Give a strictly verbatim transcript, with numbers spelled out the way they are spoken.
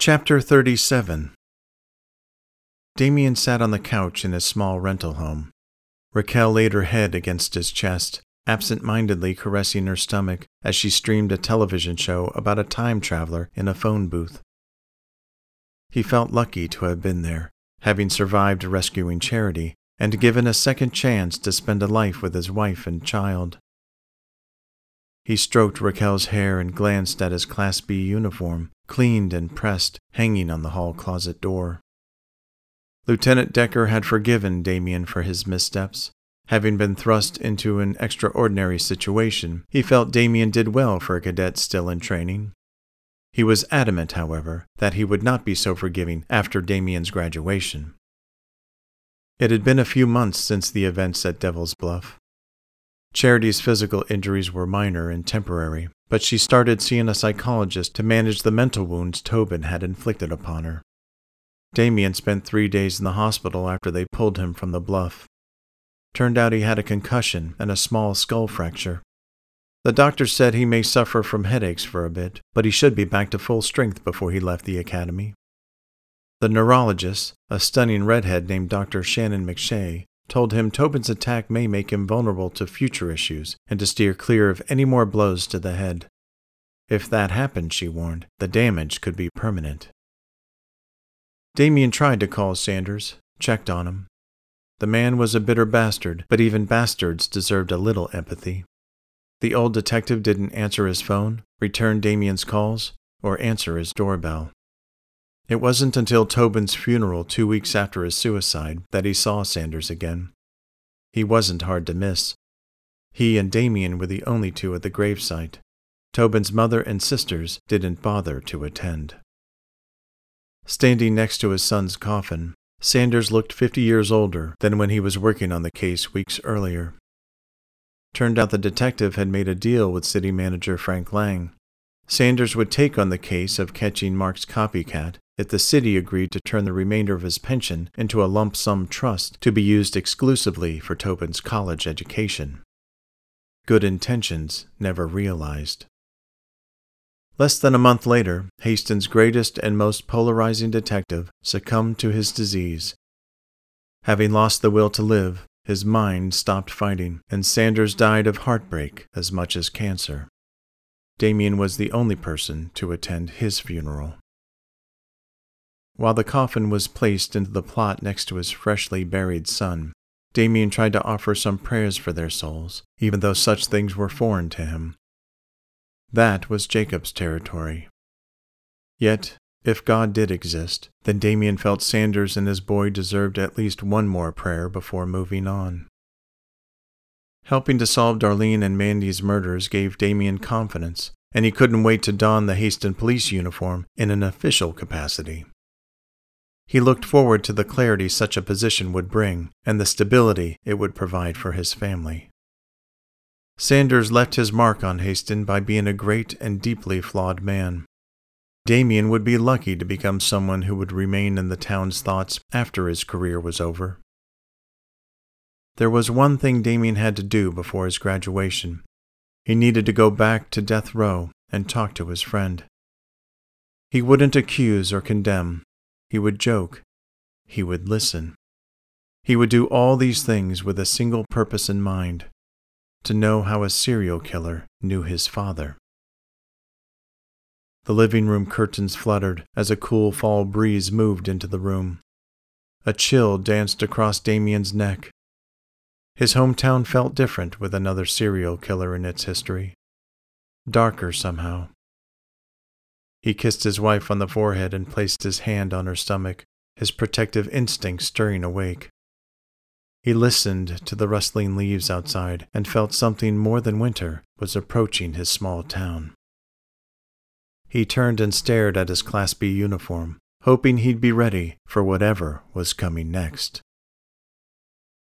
Chapter thirty-seven. Damien sat on the couch in his small rental home. Raquel laid her head against his chest, absent-mindedly caressing her stomach as she streamed a television show about a time traveler in a phone booth. He felt lucky to have been there, having survived rescuing Charity, and given a second chance to spend a life with his wife and child. He stroked Raquel's hair and glanced at his Class B uniform, cleaned and pressed, hanging on the hall closet door. Lieutenant Decker had forgiven Damien for his missteps. Having been thrust into an extraordinary situation, he felt Damien did well for a cadet still in training. He was adamant, however, that he would not be so forgiving after Damien's graduation. It had been a few months since the events at Devil's Bluff. Charity's physical injuries were minor and temporary, but she started seeing a psychologist to manage the mental wounds Tobin had inflicted upon her. Damien spent three days in the hospital after they pulled him from the bluff. Turned out he had a concussion and a small skull fracture. The doctor said he may suffer from headaches for a bit, but he should be back to full strength before he left the academy. The neurologist, a stunning redhead named Doctor Shannon McShay, told him Tobin's attack may make him vulnerable to future issues and to steer clear of any more blows to the head. If that happened, she warned, the damage could be permanent. Damien tried to call Sanders, checked on him. The man was a bitter bastard, but even bastards deserved a little empathy. The old detective didn't answer his phone, return Damien's calls, or answer his doorbell. It wasn't until Tobin's funeral two weeks after his suicide that he saw Sanders again. He wasn't hard to miss. He and Damien were the only two at the gravesite. Tobin's mother and sisters didn't bother to attend. Standing next to his son's coffin, Sanders looked fifty years older than when he was working on the case weeks earlier. Turned out the detective had made a deal with city manager Frank Lang. Sanders would take on the case of catching Mark's copycat if the city agreed to turn the remainder of his pension into a lump sum trust to be used exclusively for Tobin's college education. Good intentions never realized. Less than a month later, Hastings' greatest and most polarizing detective succumbed to his disease. Having lost the will to live, his mind stopped fighting, and Sanders died of heartbreak as much as cancer. Damien was the only person to attend his funeral. While the coffin was placed into the plot next to his freshly buried son, Damien tried to offer some prayers for their souls, even though such things were foreign to him. That was Jacob's territory. Yet, if God did exist, then Damien felt Sanders and his boy deserved at least one more prayer before moving on. Helping to solve Darlene and Mandy's murders gave Damien confidence, and he couldn't wait to don the Hastings police uniform in an official capacity. He looked forward to the clarity such a position would bring and the stability it would provide for his family. Sanders left his mark on Hastings by being a great and deeply flawed man. Damien would be lucky to become someone who would remain in the town's thoughts after his career was over. There was one thing Damien had to do before his graduation. He needed to go back to death row and talk to his friend. He wouldn't accuse or condemn. He would joke. He would listen. He would do all these things with a single purpose in mind: to know how a serial killer knew his father. The living room curtains fluttered as a cool fall breeze moved into the room. A chill danced across Damien's neck. His hometown felt different with another serial killer in its history. Darker somehow. He kissed his wife on the forehead and placed his hand on her stomach, his protective instinct stirring awake. He listened to the rustling leaves outside and felt something more than winter was approaching his small town. He turned and stared at his Class B uniform, hoping he'd be ready for whatever was coming next.